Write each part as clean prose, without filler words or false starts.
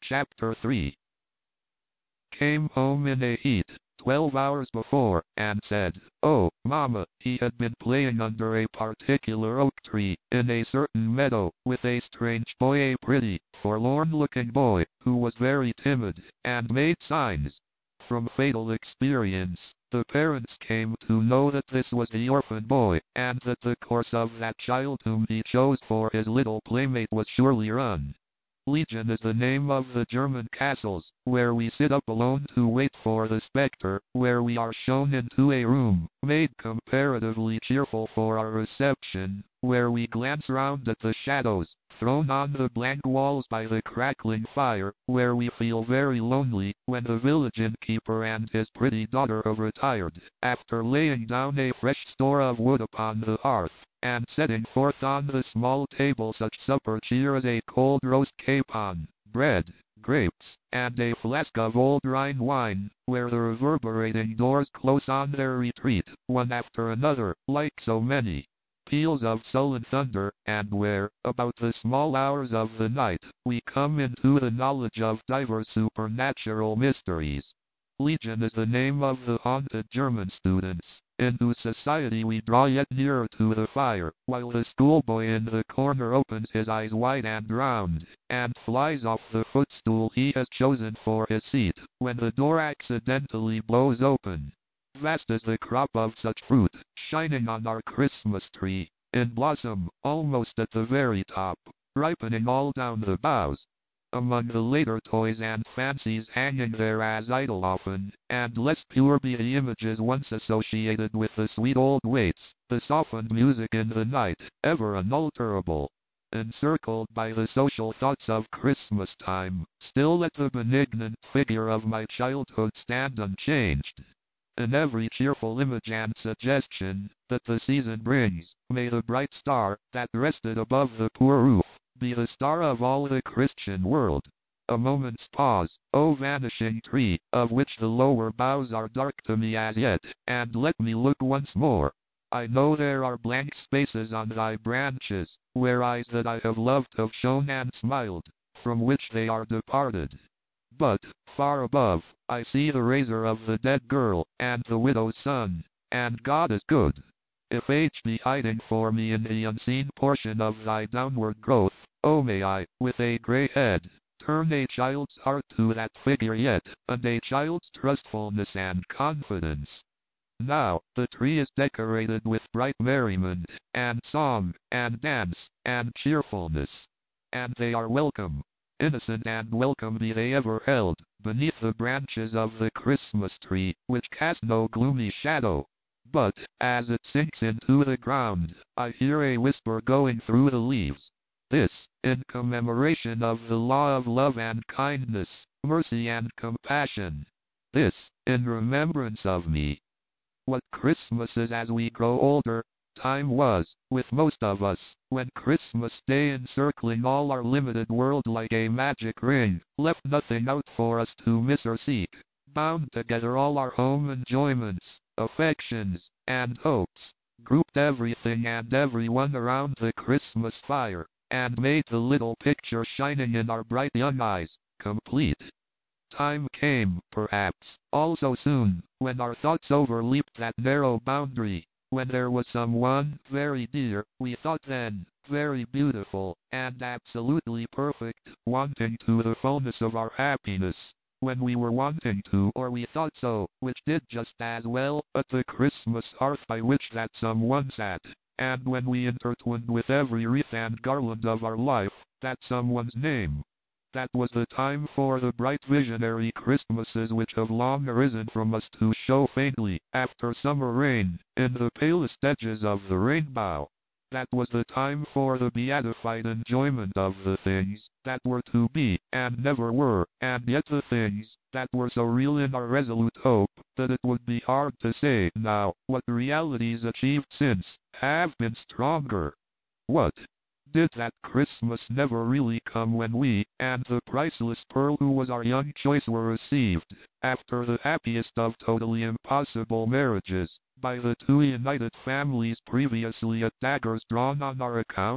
Chapter 3. Came home in a heat, 12 hours before, and said, "Oh, Mama," he had been playing under a particular oak tree, in a certain meadow, with a strange boy, a pretty, forlorn-looking boy, who was very timid, and made signs. From fatal experience, the parents came to know that this was the orphan boy, and that the course of that child whom he chose for his little playmate was surely run. Legion is the name of the German castles, where we sit up alone to wait for the spectre, where we are shown into a room, made comparatively cheerful for our reception, where we glance round at the shadows, thrown on the blank walls by the crackling fire, where we feel very lonely, when the village innkeeper and his pretty daughter have retired, after laying down a fresh store of wood upon the hearth, and setting forth on the small table such supper cheer as a cold roast capon, bread, grapes, and a flask of old Rhine wine, where the reverberating doors close on their retreat, one after another, like so many peals of sullen thunder, and where, about the small hours of the night, we come into the knowledge of divers supernatural mysteries. Legion is the name of the haunted German students, in whose society we draw yet nearer to the fire, while the schoolboy in the corner opens his eyes wide and round, and flies off the footstool he has chosen for his seat, when the door accidentally blows open. Vast is the crop of such fruit, shining on our Christmas tree, in blossom, almost at the very top, ripening all down the boughs. Among the later toys and fancies hanging there as idle often, and less pure be the images once associated with the sweet old waits, the softened music in the night, ever unalterable. Encircled by the social thoughts of Christmas time, still let the benignant figure of my childhood stand unchanged. In every cheerful image and suggestion that the season brings, may the bright star that rested above the poor roof be the star of all the Christian world. A moment's pause, O vanishing tree, of which the lower boughs are dark to me as yet, and let me look once more. I know there are blank spaces on thy branches, where eyes that I have loved have shone and smiled, from which they are departed. But, far above, I see the razor of the dead girl, and the widow's son, and God is good. If age be hiding for me in the unseen portion of thy downward growth, oh may I, with a grey head, turn a child's heart to that figure yet, and a child's trustfulness and confidence. Now, the tree is decorated with bright merriment, and song, and dance, and cheerfulness. And they are welcome, innocent and welcome be they ever held, beneath the branches of the Christmas tree, which cast no gloomy shadow. But, as it sinks into the ground, I hear a whisper going through the leaves. This, in commemoration of the law of love and kindness, mercy and compassion. This, in remembrance of me. What Christmases as we grow older, time was, with most of us, when Christmas Day encircling all our limited world like a magic ring, left nothing out for us to miss or seek, bound together all our home enjoyments, affections, and hopes, grouped everything and everyone around the Christmas fire, and made the little picture shining in our bright young eyes, complete. Time came, perhaps, all so soon, when our thoughts overleaped that narrow boundary, when there was someone very dear, we thought then, very beautiful, and absolutely perfect, wanting to the fullness of our happiness, when we were wanting to, or we thought so, which did just as well, at the Christmas hearth by which that someone sat, and when we intertwined with every wreath and garland of our life, that someone's name. That was the time for the bright visionary Christmases which have long arisen from us to show faintly, after summer rain, in the palest edges of the rainbow. That was the time for the beatified enjoyment of the things that were to be, and never were, and yet the things that were so real in our resolute hope, that it would be hard to say now what realities achieved since have been stronger. What? Did that Christmas never really come when we, and the priceless pearl who was our young choice were received, after the happiest of totally impossible marriages, by the two united families previously at daggers drawn on our account?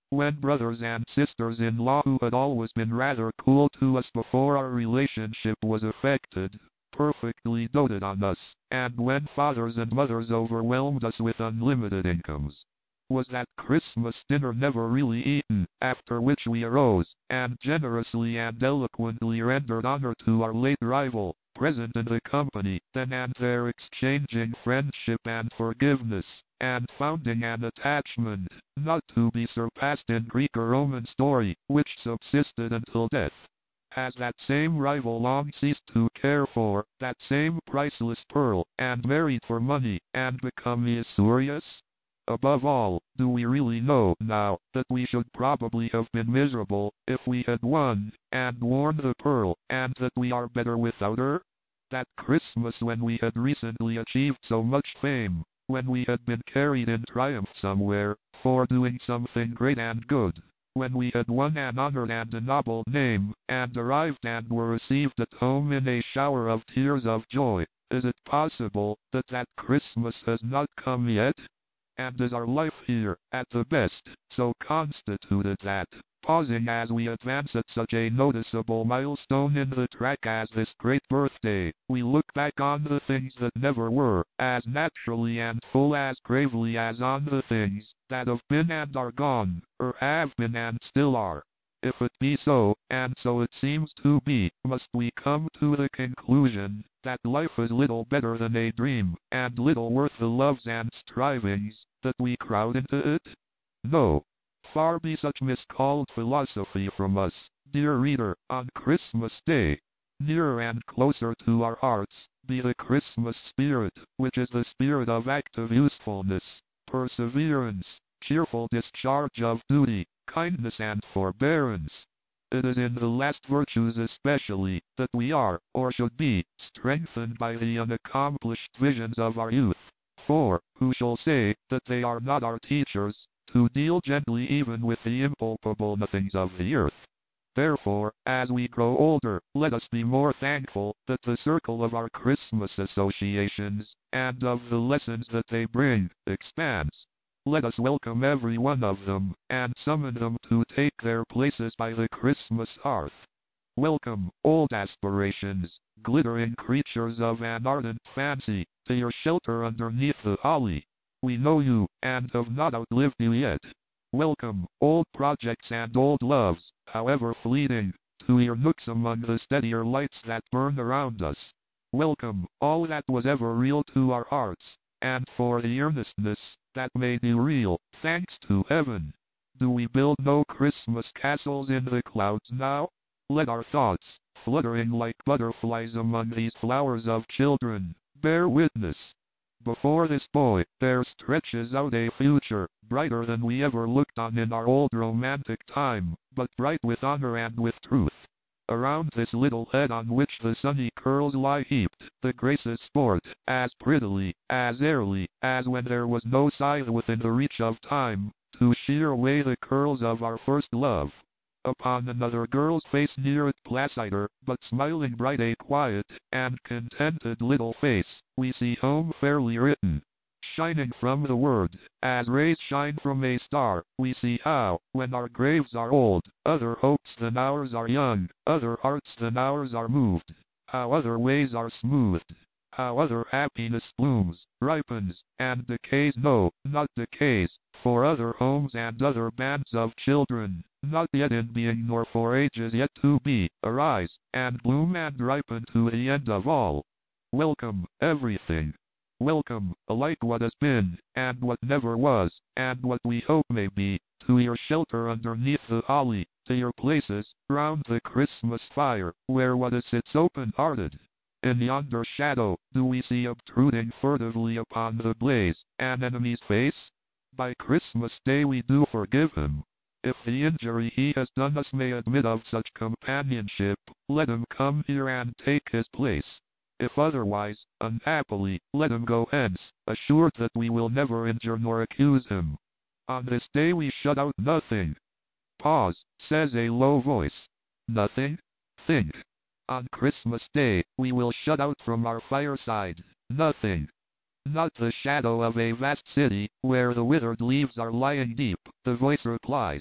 when brothers and sisters-in-law who had always been rather cool to us before our relationship was affected, perfectly doted on us, and when fathers and mothers overwhelmed us with unlimited incomes. Was that Christmas dinner never really eaten, after which we arose, and generously and eloquently rendered honor to our late rival, present in the company, then and there exchanging friendship and forgiveness, and founding an attachment, not to be surpassed in Greek or Roman story, which subsisted until death. Has that same rival long ceased to care for that same priceless pearl, and married for money, and become usurious? Above all, do we really know now that we should probably have been miserable if we had won and worn the pearl, and that we are better without her? That Christmas when we had recently achieved so much fame, when we had been carried in triumph somewhere, for doing something great and good, when we had won an honored and ennobled name, and arrived and were received at home in a shower of tears of joy, is it possible that that Christmas has not come yet? And is our life here, at the best, so constituted that, pausing as we advance at such a noticeable milestone in the track as this great birthday, we look back on the things that never were, as naturally and full as gravely as on the things that have been and are gone, or have been and still are? If it be so, and so it seems to be, must we come to the conclusion that life is little better than a dream, and little worth the loves and strivings that we crowd into it? No. Far be such miscalled philosophy from us, dear reader, on Christmas Day. Nearer and closer to our hearts be the Christmas spirit, which is the spirit of active usefulness, perseverance, cheerful discharge of duty, kindness and forbearance. It is in the last virtues especially that we are, or should be, strengthened by the unaccomplished visions of our youth. For, who shall say that they are not our teachers, to deal gently even with the impalpable nothings of the earth? Therefore, as we grow older, let us be more thankful that the circle of our Christmas associations, and of the lessons that they bring, expands. Let us welcome every one of them, and summon them to take their places by the Christmas hearth. Welcome, old aspirations, glittering creatures of an ardent fancy, to your shelter underneath the holly. We know you, and have not outlived you yet. Welcome, old projects and old loves, however fleeting, to your nooks among the steadier lights that burn around us. Welcome, all that was ever real to our hearts, and for the earnestness that made you real, thanks to heaven. Do we build no Christmas castles in the clouds now? Let our thoughts, fluttering like butterflies among these flowers of children, bear witness. Before this boy, there stretches out a future, brighter than we ever looked on in our old romantic time, but bright with honor and with truth. Around this little head on which the sunny curls lie heaped, the graces sport, as prettily, as airily, as when there was no scythe within the reach of time, to shear away the curls of our first love. Upon another girl's face near it placider, but smiling bright a quiet, and contented little face, we see home fairly written. Shining from the word, as rays shine from a star, we see how, when our graves are old, other hopes than ours are young, other hearts than ours are moved, how other ways are smoothed, how other happiness blooms, ripens, and decays, no, not decays, for other homes and other bands of children, not yet in being nor for ages yet to be, arise, and bloom and ripen to the end of all. Welcome, everything. Welcome, alike what has been, and what never was, and what we hope may be, to your shelter underneath the holly, to your places, round the Christmas fire, where what is sits open-hearted. In yonder shadow, do we see obtruding furtively upon the blaze, an enemy's face? By Christmas Day we do forgive him. If the injury he has done us may admit of such companionship, let him come here and take his place. If otherwise, unhappily, let him go hence, assured that we will never injure nor accuse him. On this day we shut out nothing. Pause, says a low voice. Nothing? Think. On Christmas Day, we will shut out from our fireside nothing. Not the shadow of a vast city, where the withered leaves are lying deep, the voice replies.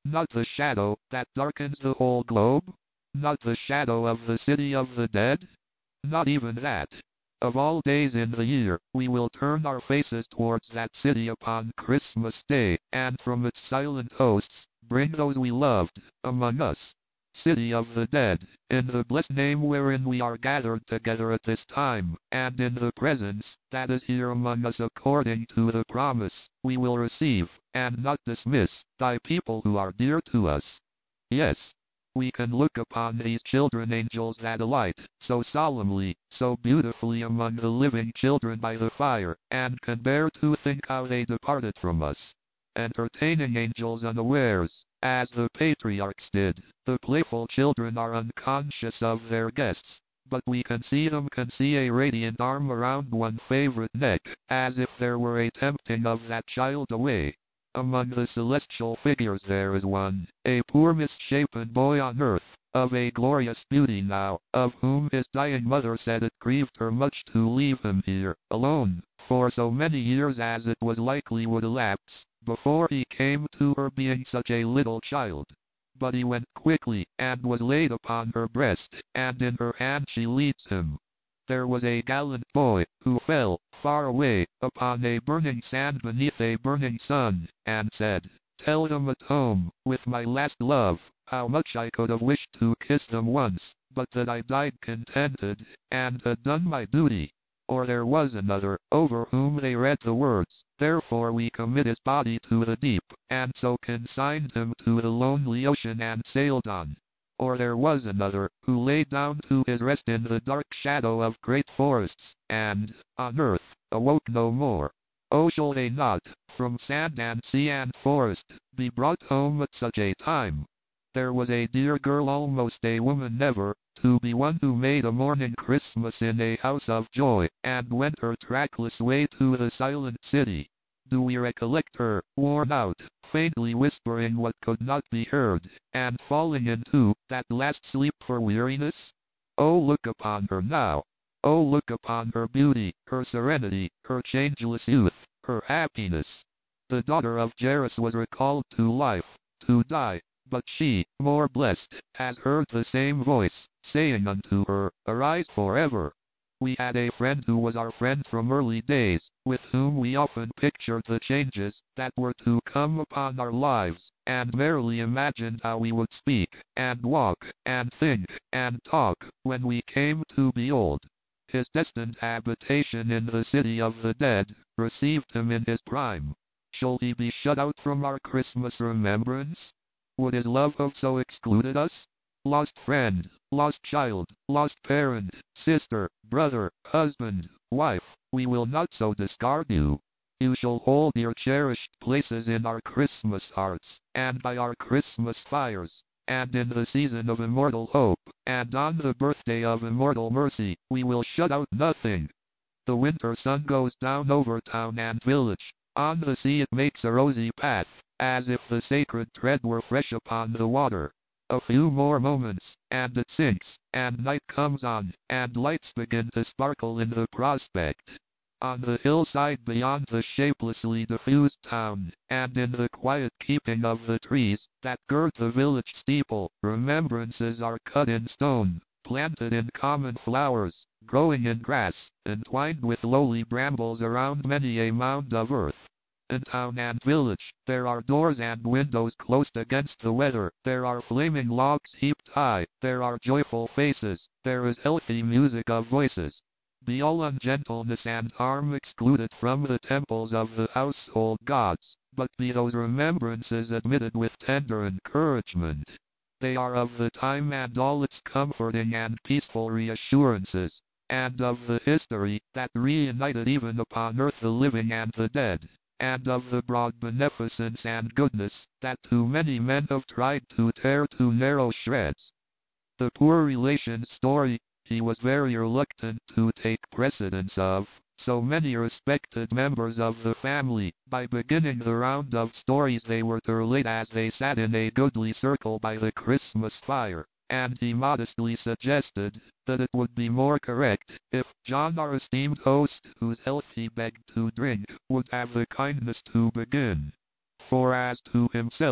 Not the shadow that darkens the whole globe? Not the shadow of the city of the dead? Not even that. Of all days in the year, we will turn our faces towards that city upon Christmas Day, and from its silent hosts, bring those we loved among us. City of the dead, in the blessed name wherein we are gathered together at this time, and in the presence that is here among us according to the promise, we will receive, and not dismiss, thy people who are dear to us. Yes, we can look upon these children angels that alight so solemnly, so beautifully among the living children by the fire, and can bear to think how they departed from us. Entertaining angels unawares, as the patriarchs did. The playful children are unconscious of their guests, but we can see a radiant arm around one favorite neck, as if there were a tempting of that child away. Among the celestial figures there is one, a poor misshapen boy on earth, of a glorious beauty now, of whom his dying mother said it grieved her much to leave him here, alone, for so many years as it was likely would elapse, before he came to her being such a little child. But he went quickly, and was laid upon her breast, and in her hand she leads him. There was a gallant boy, who fell, far away, upon a burning sand beneath a burning sun, and said, "Tell them at home, with my last love, how much I could have wished to kiss them once, but that I died contented, and had done my duty." Or there was another, over whom they read the words, "Therefore we commit his body to the deep," and so consigned him to the lonely ocean and sailed on. Or there was another, who lay down to his rest in the dark shadow of great forests, and, on earth, awoke no more. Oh, shall they not, from sand and sea and forest, be brought home at such a time? There was a dear girl, almost a woman never, to be one who made a morning Christmas in a house of joy, and went her trackless way to the silent city. Do we recollect her, worn out, faintly whispering what could not be heard, and falling into that last sleep for weariness? Oh, look upon her now! Oh, look upon her beauty, her serenity, her changeless youth, her happiness! The daughter of Jairus was recalled to life, to die, but she, more blessed, has heard the same voice, saying unto her, "Arise forever." We had a friend who was our friend from early days, with whom we often pictured the changes that were to come upon our lives, and merrily imagined how we would speak, and walk, and think, and talk, when we came to be old. His destined habitation in the city of the dead received him in his prime. Shall he be shut out from our Christmas remembrance? Would his love have so excluded us? Lost friend, lost child, lost parent, sister, brother, husband, wife, we will not so discard you. You shall hold your cherished places in our Christmas hearts, and by our Christmas fires, and in the season of immortal hope, and on the birthday of immortal mercy, we will shut out nothing. The winter sun goes down over town and village. On the sea it makes a rosy path, as if the sacred thread were fresh upon the water. A few more moments, and it sinks, and night comes on, and lights begin to sparkle in the prospect. On the hillside beyond the shapelessly diffused town, and in the quiet keeping of the trees that gird the village steeple, remembrances are cut in stone, planted in common flowers, growing in grass, entwined with lowly brambles around many a mound of earth. In town and village, there are doors and windows closed against the weather, there are flaming logs heaped high, there are joyful faces, there is healthy music of voices. Be all ungentleness and harm excluded from the temples of the household gods, but be those remembrances admitted with tender encouragement. They are of the time and all its comforting and peaceful reassurances, and of the history that reunited even upon earth the living and the dead, and of the broad beneficence and goodness that too many men have tried to tear to narrow shreds. The poor relation's story, he was very reluctant to take precedence of so many respected members of the family, by beginning the round of stories they were to relate as they sat in a goodly circle by the Christmas fire, and he modestly suggested that it would be more correct if John, our esteemed host, whose health he begged to drink, would have the kindness to begin. For as to himself,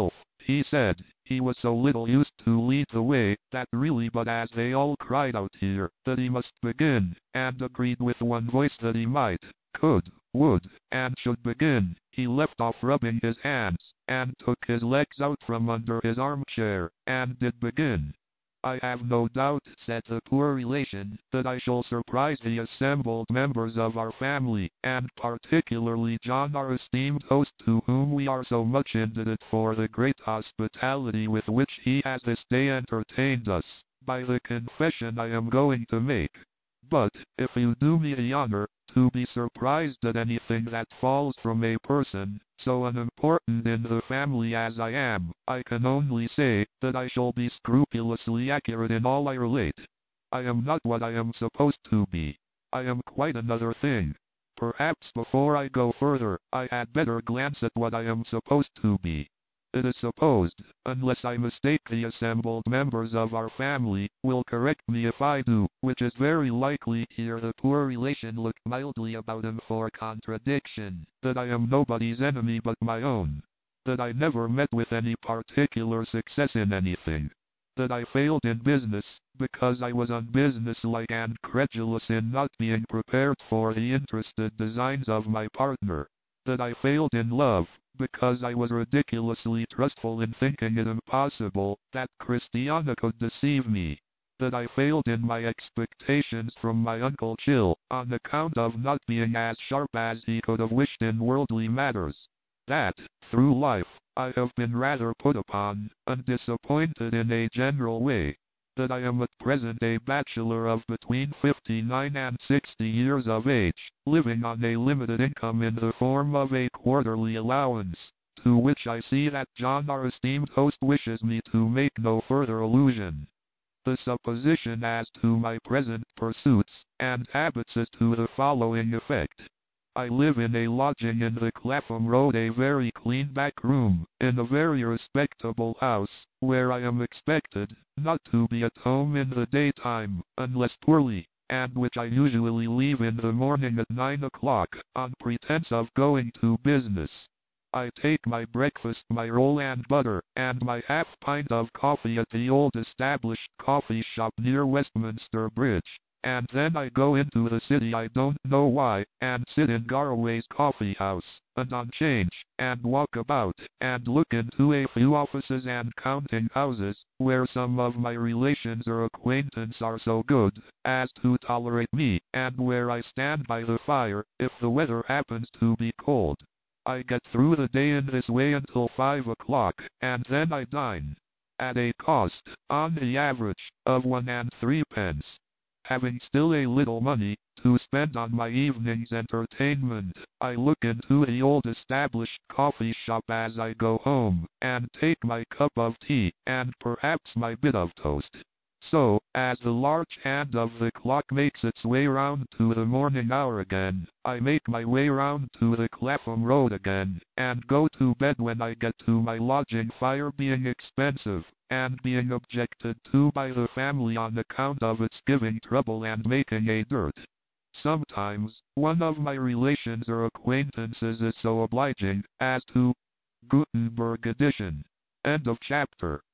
He said he was so little used to lead the way that really, but as they all cried out here that he must begin, and agreed with one voice that he might, could, would, and should begin, he left off rubbing his hands, and took his legs out from under his armchair, and did begin. I have no doubt, said the poor relation, that I shall surprise the assembled members of our family, and particularly John, our esteemed host, to whom we are so much indebted for the great hospitality with which he has this day entertained us, by the confession I am going to make. But, if you do me the honor to be surprised at anything that falls from a person so unimportant in the family as I am, I can only say that I shall be scrupulously accurate in all I relate. I am not what I am supposed to be. I am quite another thing. Perhaps before I go further, I had better glance at what I am supposed to be. It is supposed, unless I mistake, the assembled members of our family will correct me if I do, which is very likely. Here the poor relation looked mildly about him for contradiction, that I am nobody's enemy but my own, that I never met with any particular success in anything, that I failed in business, because I was unbusinesslike and credulous in not being prepared for the interested designs of my partner, that I failed in love, because I was ridiculously trustful in thinking it impossible that Christiana could deceive me, that I failed in my expectations from my Uncle Chill, on account of not being as sharp as he could have wished in worldly matters, that, through life, I have been rather put upon, and disappointed in a general way, that I am at present a bachelor of between 59 and 60 years of age, living on a limited income in the form of a quarterly allowance, to which I see that John, our esteemed host, wishes me to make no further allusion. The supposition as to my present pursuits and habits is to the following effect. I live in a lodging in the Clapham Road, a very clean back room, in a very respectable house, where I am expected not to be at home in the daytime, unless poorly, and which I usually leave in the morning at 9 o'clock, on pretence of going to business. I take my breakfast, my roll and butter, and my half pint of coffee at the old established coffee shop near Westminster Bridge, and then I go into the city, I don't know why, and sit in Garraway's coffee house, and on change, and walk about, and look into a few offices and counting houses, where some of my relations or acquaintance are so good as to tolerate me, and where I stand by the fire, if the weather happens to be cold. I get through the day in this way until 5 o'clock, and then I dine, at a cost, on the average, of 1 and 3 pence. Having still a little money to spend on my evening's entertainment, I look into the old established coffee shop as I go home, and take my cup of tea, and perhaps my bit of toast. So, as the large hand of the clock makes its way round to the morning hour again, I make my way round to the Clapham Road again, and go to bed when I get to my lodging, fire being expensive, and being objected to by the family on account of its giving trouble and making a dirt. Sometimes, one of my relations or acquaintances is so obliging as to Gutenberg edition. End of chapter.